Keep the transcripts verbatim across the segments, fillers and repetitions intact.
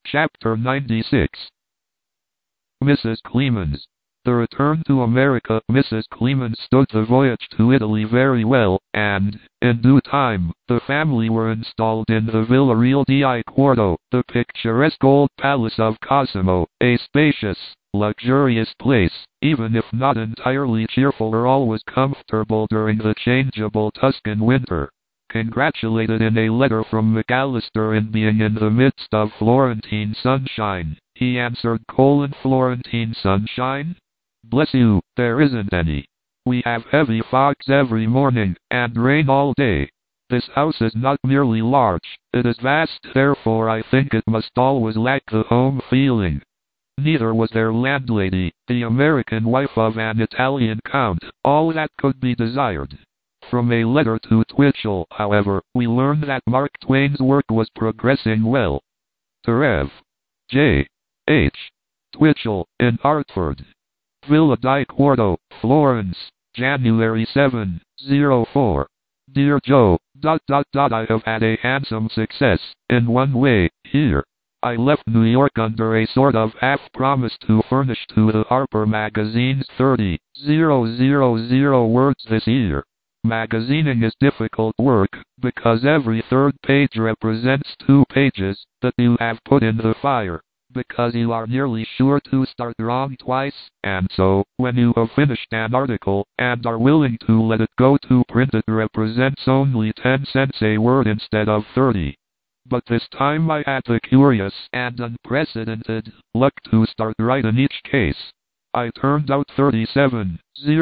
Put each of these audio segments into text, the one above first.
Chapter ninety-six. Missus Clemens. The return to America. Missus Clemens stood the voyage to Italy very well, and, in due time, the family were installed in the Villa Real di Quarto, the picturesque old palace of Cosimo, a spacious, luxurious place, even if not entirely cheerful or always comfortable during the changeable Tuscan winter. Congratulated in a letter from McAllister in being in the midst of Florentine sunshine, he answered, colon, Florentine sunshine? Bless you, there isn't any. We have heavy fogs every morning, and rain all day. This house is not merely large, it is vast, therefore I think it must always lack the home feeling. Neither was their landlady, the American wife of an Italian count, all that could be desired. From a letter to Twitchell, however, we learned that Mark Twain's work was progressing well. To Rev. J. H. Twitchell, in Hartford. Villa di Quarto, Florence, January seventh, oh four. Dear Joe, dot dot dot I have had a handsome success, in one way, here. I left New York under a sort of half-promise to furnish to the Harper magazines thirty thousand words this year. Magazining is difficult work, because every third page represents two pages that you have put in the fire, because you are nearly sure to start wrong twice, and so, when you have finished an article, and are willing to let it go to print, it represents only ten cents a word instead of thirty. But this time I had the curious and unprecedented luck to start right in each case. I turned out thirty-seven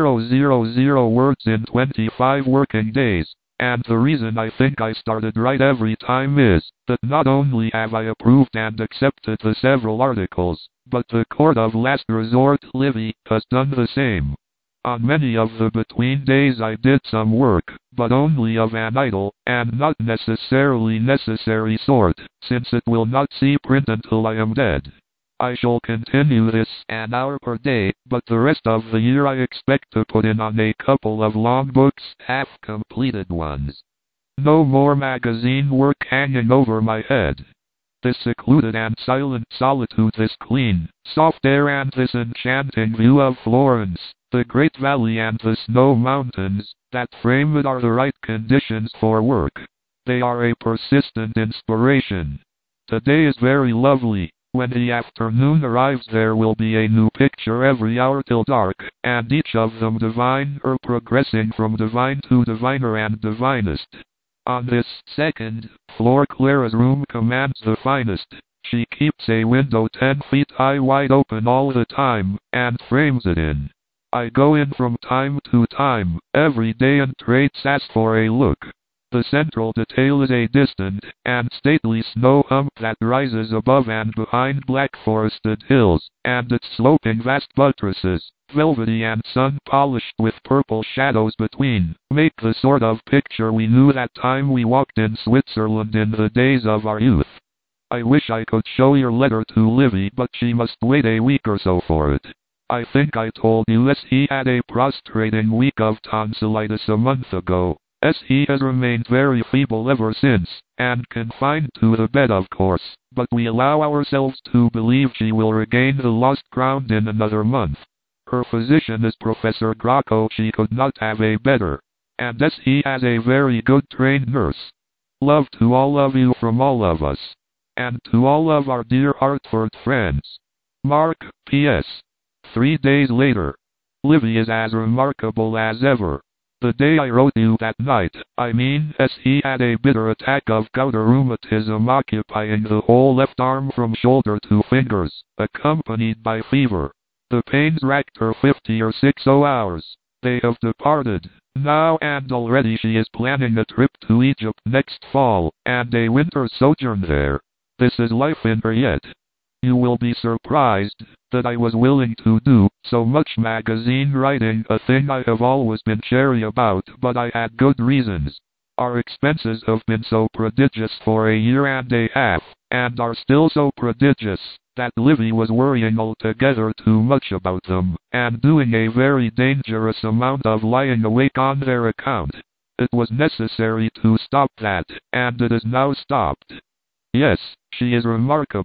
thousand words in twenty-five working days, and the reason I think I started right every time is that not only have I approved and accepted the several articles, but the court of last resort, Livy, has done the same. On many of the between days I did some work, but only of an idle, and not necessarily necessary sort, since it will not see print until I am dead. I shall continue this an hour per day, but the rest of the year I expect to put in on a couple of long books, half-completed ones. No more magazine work hanging over my head. This secluded and silent solitude, this clean, soft air and this enchanting view of Florence, the great valley and the snow mountains, that frame it are the right conditions for work. They are a persistent inspiration. Today is very lovely. When the afternoon arrives there will be a new picture every hour till dark, and each of them divine, or progressing from divine to diviner and divinest. On this second floor Clara's room commands the finest. She keeps a window ten feet high wide open all the time, and frames it in. I go in from time to time, every day, and traits ask for a look. The central detail is a distant and stately snow hump that rises above and behind black forested hills, and its sloping vast buttresses, velvety and sun-polished with purple shadows between, make the sort of picture we knew that time we walked in Switzerland in the days of our youth. I wish I could show your letter to Livy, but she must wait a week or so for it. I think I told you S. he had a prostrating week of tonsillitis a month ago. As he has remained very feeble ever since, and confined to the bed of course, but we allow ourselves to believe she will regain the lost ground in another month. Her physician is Professor Grocco, she could not have a better, and as he has a very good trained nurse. Love to all of you from all of us, and to all of our dear Hartford friends. Mark, P S Three days later. Livy is as remarkable as ever. The day I wrote you that night, I mean, as he had a bitter attack of gouty rheumatism occupying the whole left arm from shoulder to fingers, accompanied by fever. The pains racked her fifty or six hours. They have departed now, and already she is planning a trip to Egypt next fall, and a winter sojourn there. This is life in her yet. You will be surprised that I was willing to do so much magazine writing, a thing I have always been chary about, but I had good reasons. Our expenses have been so prodigious for a year and a half, and are still so prodigious, that Livy was worrying altogether too much about them, and doing a very dangerous amount of lying awake on their account. It was necessary to stop that, and it is now stopped. Yes, she is remarkable,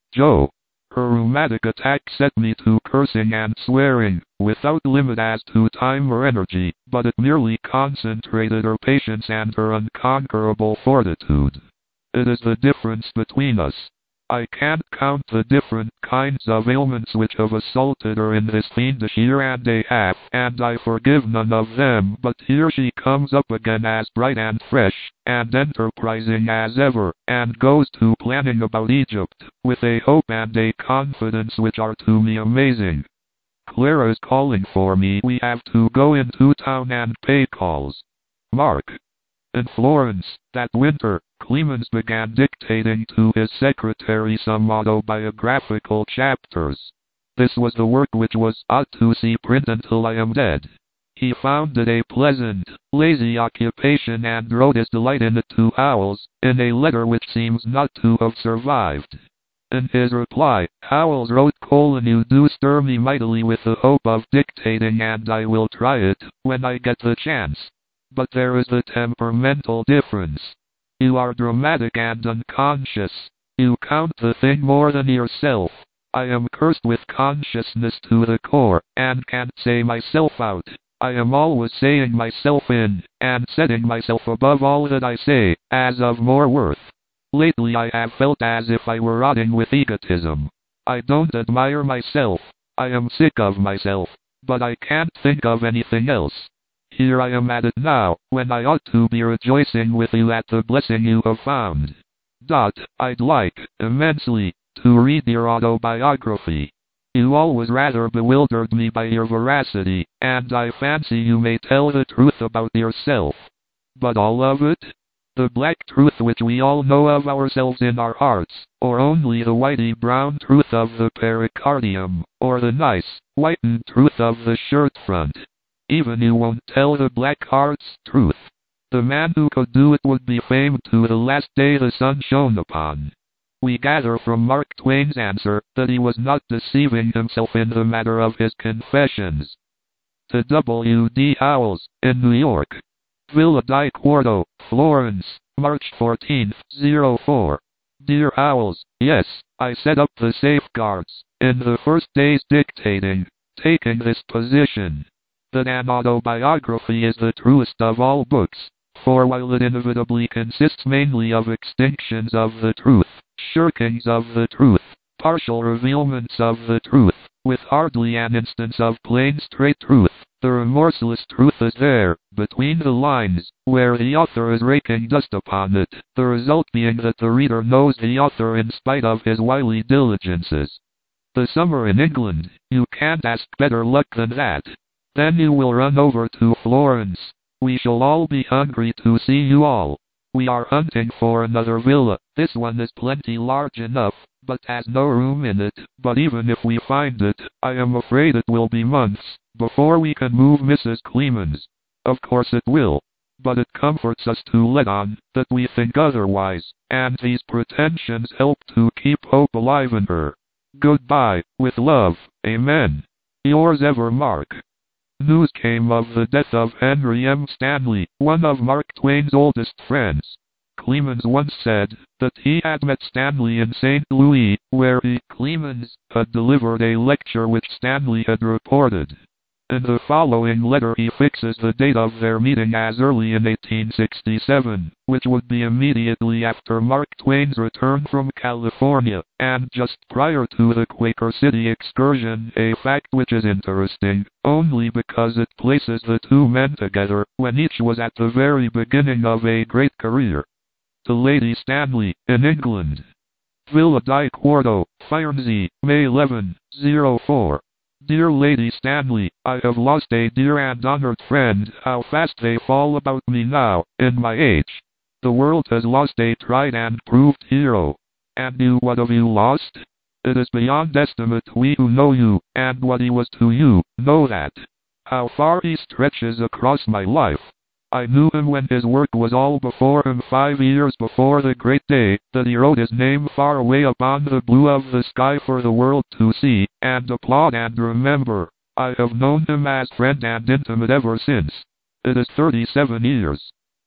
Joe. Her rheumatic attack set me to cursing and swearing, without limit as to time or energy, but it merely concentrated her patience and her unconquerable fortitude. It is the difference between us. I can't count the different kinds of ailments which have assaulted her in this fiendish year and a half, and I forgive none of them, but here she comes up again as bright and fresh, and enterprising as ever, and goes to planning about Egypt, with a hope and a confidence which are to me amazing. Clara is calling for me. We have to go into town and pay calls. Mark. In Florence, that winter, Clemens began dictating to his secretary some autobiographical chapters. This was the work which was ought to see print until I am dead. He found it a pleasant, lazy occupation and wrote his delight in it to Howells, in a letter which seems not to have survived. In his reply, Howells wrote, colon, you do stir me mightily with the hope of dictating, and I will try it, when I get the chance. But there is a temperamental difference. You are dramatic and unconscious. You count the thing more than yourself. I am cursed with consciousness to the core, and can't say myself out. I am always saying myself in, and setting myself above all that I say, as of more worth. Lately I have felt as if I were rotting with egotism. I don't admire myself. I am sick of myself. But I can't think of anything else. Here I am at it now, when I ought to be rejoicing with you at the blessing you have found. Dot, I'd like, immensely, to read your autobiography. You always rather bewildered me by your veracity, and I fancy you may tell the truth about yourself. But all of it? The black truth which we all know of ourselves in our hearts, or only the whitey brown truth of the pericardium, or the nice, whitened truth of the shirt front? Even you won't tell the black heart's truth. The man who could do it would be famed to the last day the sun shone upon. We gather from Mark Twain's answer that he was not deceiving himself in the matter of his confessions. To W D Howells, in New York. Villa di Quarto, Florence, March fourteenth, oh four. Dear Howells, yes, I set up the safeguards, in the first days dictating, taking this position, that an autobiography is the truest of all books, for while it inevitably consists mainly of extinctions of the truth, shirkings of the truth, partial revealments of the truth, with hardly an instance of plain straight truth, the remorseless truth is there, between the lines, where the author is raking dust upon it, the result being that the reader knows the author in spite of his wily diligences. The summer in England, you can't ask better luck than that. Then you will run over to Florence. We shall all be hungry to see you all. We are hunting for another villa. This one is plenty large enough, but has no room in it. But even if we find it, I am afraid it will be months before we can move Missus Clemens. Of course it will. But it comforts us to let on that we think otherwise, and these pretensions help to keep hope alive in her. Goodbye, with love, amen. Yours ever, Mark. News came of the death of Henry M. Stanley, one of Mark Twain's oldest friends. Clemens once said that he had met Stanley in Saint Louis, where he, Clemens, had delivered a lecture which Stanley had reported. In the following letter he fixes the date of their meeting as early in eighteen sixty-seven, which would be immediately after Mark Twain's return from California, and just prior to the Quaker City excursion, a fact which is interesting, only because it places the two men together, when each was at the very beginning of a great career. To Lady Stanley, in England. Villa di Quarto, Firenze, May eleventh, oh four. Dear Lady Stanley, I have lost a dear and honored friend. How fast they fall about me now, in my age. The world has lost a tried and proved hero. And you, what have you lost? It is beyond estimate. We who know you, and what he was to you, know that. How far he stretches across my life. I knew him when his work was all before him, five years before the great day that he wrote his name far away upon the blue of the sky for the world to see, and applaud and remember. I have known him as friend and intimate ever since. It is thirty-seven years.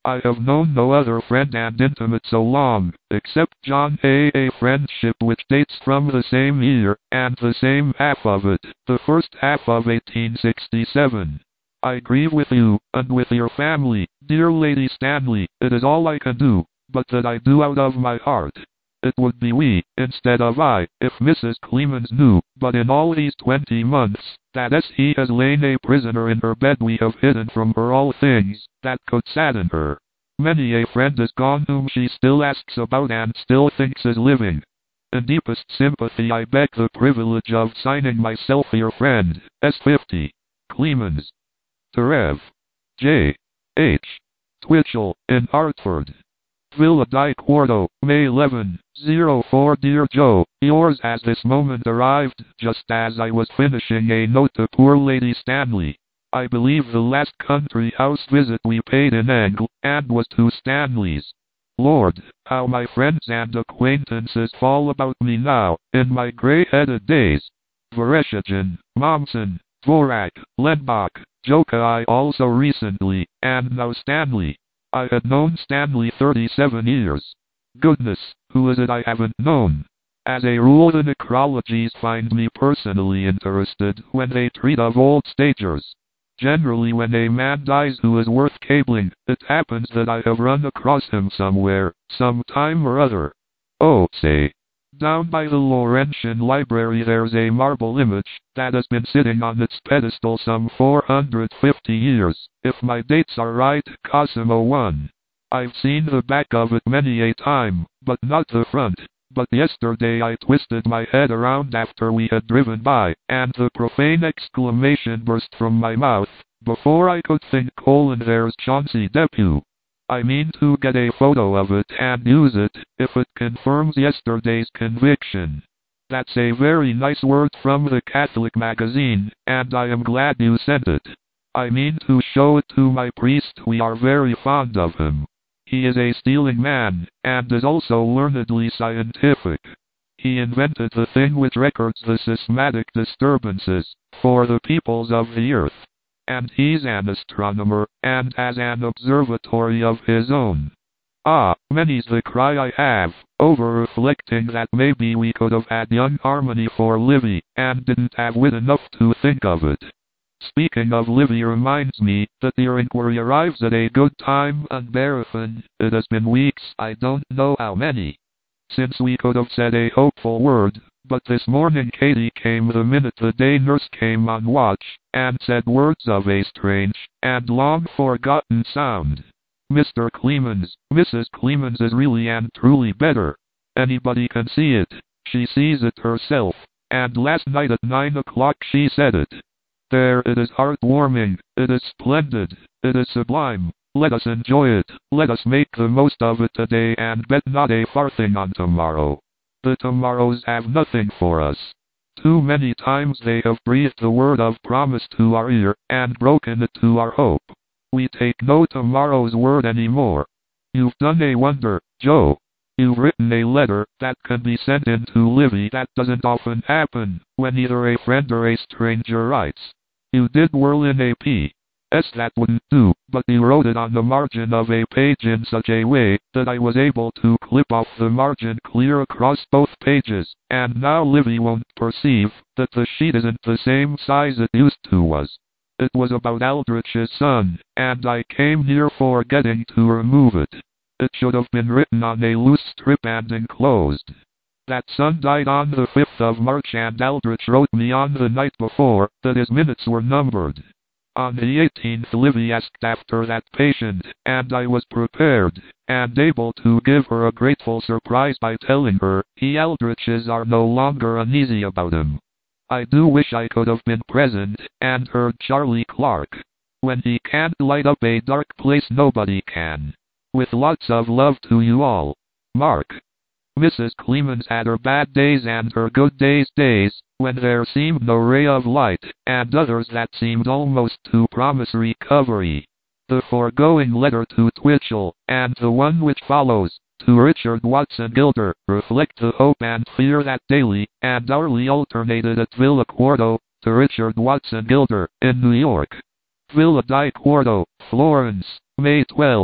I have known no other friend and intimate so long, except John A. A friendship which dates from the same year, and the same half of it, the first half of eighteen sixty-seven. I grieve with you, and with your family, dear Lady Stanley. It is all I can do, but that I do out of my heart. It would be we, instead of I, if Missus Clemens knew, but in all these twenty months, that as he has lain a prisoner in her bed we have hidden from her all things, that could sadden her. Many a friend is gone whom she still asks about and still thinks is living. In deepest sympathy I beg the privilege of signing myself your friend, S fifty. Clemens. To Rev. J. H. Twitchell, in Hartford. Villa di Quarto, May eleventh, oh four. Dear Joe, yours has this moment arrived, just as I was finishing a note to poor Lady Stanley. I believe the last country house visit we paid in England was to Stanley's. Lord, how my friends and acquaintances fall about me now, in my grey-headed days. Vereshchagin, Mommsen, Dvorak, Lenbach, Joka I also recently, and now Stanley. I had known Stanley thirty-seven years. Goodness, who is it I haven't known? As a rule the necrologies find me personally interested when they treat of old stagers. Generally when a man dies who is worth cabling, it happens that I have run across him somewhere, some time or other. Oh, say. Down by the Laurentian Library there's a marble image, that has been sitting on its pedestal some four hundred fifty years, if my dates are right, Cosimo one. I've seen the back of it many a time, but not the front. But yesterday I twisted my head around after we had driven by, and the profane exclamation burst from my mouth, before I could think colon there's Chauncey Depew. I mean to get a photo of it and use it, if it confirms yesterday's conviction. That's a very nice word from the Catholic magazine, and I am glad you sent it. I mean to show it to my priest. We are very fond of him. He is a stealing man, and is also learnedly scientific. He invented the thing which records the seismic disturbances, for the peoples of the earth. And he's an astronomer, and has an observatory of his own. Ah, many's the cry I have, over reflecting that maybe we could have had young Harmony for Livy, and didn't have wit enough to think of it. Speaking of Livy reminds me that your inquiry arrives at a good time, and Barafin, it has been weeks, I don't know how many, since we could have said a hopeful word, but this morning Katie came the minute the day nurse came on watch, and said words of a strange, and long-forgotten sound. Mister Clemens, Missus Clemens is really and truly better. Anybody can see it. She sees it herself, and last night at nine o'clock she said it. There, it is heartwarming, it is splendid, it is sublime. Let us enjoy it, let us make the most of it today and bet not a farthing on tomorrow. The tomorrows have nothing for us. Too many times they have breathed the word of promise to our ear, and broken it to our hope. We take no tomorrow's word anymore. You've done a wonder, Joe. You've written a letter that can be sent in to Livy. That doesn't often happen, when either a friend or a stranger writes. You did whirl in a P. S that wouldn't do, but you wrote it on the margin of a page in such a way that I was able to clip off the margin clear across both pages, and now Livy won't perceive that the sheet isn't the same size it used to was. It was about Aldrich's son, and I came near forgetting to remove it. It should have been written on a loose strip and enclosed. That son died on the fifth of March, and Aldrich wrote me on the night before that his minutes were numbered. On the eighteenth Livy asked after that patient, and I was prepared, and able to give her a grateful surprise by telling her he Aldriches are no longer uneasy about him. I do wish I could have been present, and heard Charlie Clark. When he can't light up a dark place nobody can. With lots of love to you all. Mark. Missus Clemens had her bad days and her good days days, when there seemed no ray of light, and others that seemed almost to promise recovery. The foregoing letter to Twitchell, and the one which follows, to Richard Watson Gilder, reflect the hope and fear that daily and hourly alternated at Villa Quarto, to Richard Watson Gilder, in New York. Villa di Quarto, Florence, May twelfth,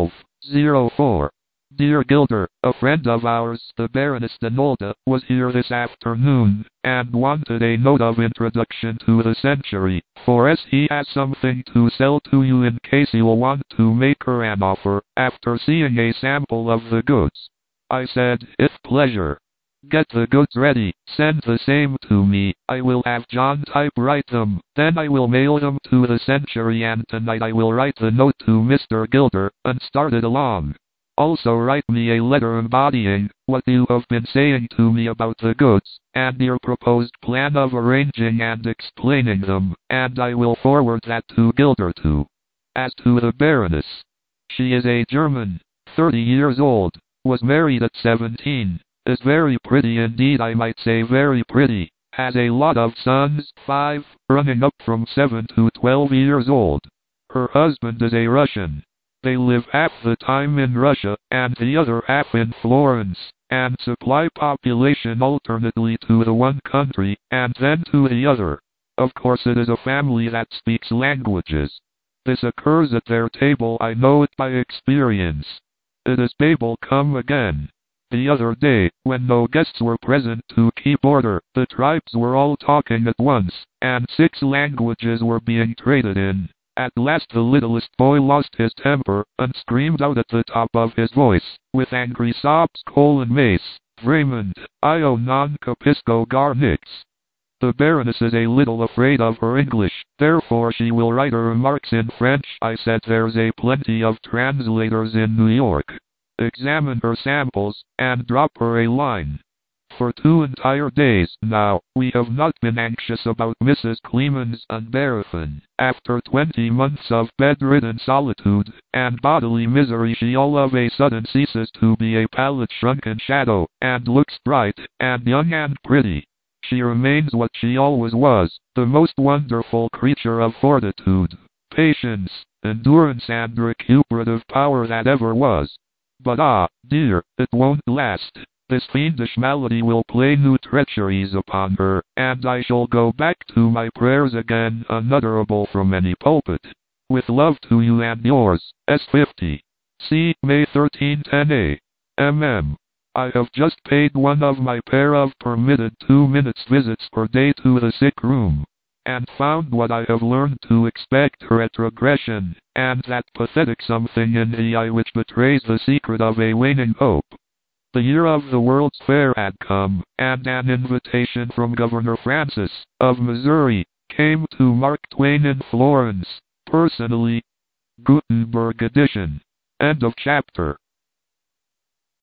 zero four. Dear Gilder, a friend of ours, the Baroness de Nolda, was here this afternoon, and wanted a note of introduction to the Century, for as he has something to sell to you in case you'll want to make her an offer, after seeing a sample of the goods. I said, "If pleasure. Get the goods ready, send the same to me, I will have John typewrite them, then I will mail them to the Century, and tonight I will write the note to Mister Gilder, and start it along. Also write me a letter embodying what you have been saying to me about the goods, and your proposed plan of arranging and explaining them, and I will forward that to Gilder too. As to the Baroness, she is a German, thirty years old, was married at seventeen, is very pretty indeed, I might say very pretty, has a lot of sons, five, running up from seven to twelve years old. Her husband is a Russian. They live half the time in Russia, and the other half in Florence, and supply population alternately to the one country, and then to the other. Of course it is a family that speaks languages. This occurs at their table, I know it by experience. It is Babel come again. The other day, when no guests were present to keep order, the tribes were all talking at once, and six languages were being traded in. At last the littlest boy lost his temper, and screamed out at the top of his voice, with angry sobs, colon mace, Vraiment, io non capisco gar nix. The Baroness is a little afraid of her English, therefore she will write her remarks in French. I said there's a plenty of translators in New York. Examine her samples, and drop her a line. For two entire days now, we have not been anxious about Missus Clemens and Barafin. After twenty months of bedridden solitude and bodily misery, she all of a sudden ceases to be a pallid shrunken shadow, and looks bright, and young and pretty. She remains what she always was, the most wonderful creature of fortitude, patience, endurance, and recuperative power that ever was. But ah, dear, it won't last. This fiendish malady will play new treacheries upon her, and I shall go back to my prayers again, unutterable from any pulpit. With love to you and yours, S fifty. C. May thirteenth, N A. M M. I have just paid one of my pair of permitted two minutes visits per day to the sick room, and found what I have learned to expect, retrogression, and that pathetic something in the eye which betrays the secret of a waning hope. The year of the World's Fair had come, and an invitation from Governor Francis, of Missouri, came to Mark Twain in Florence, personally. Gutenberg edition. End of chapter.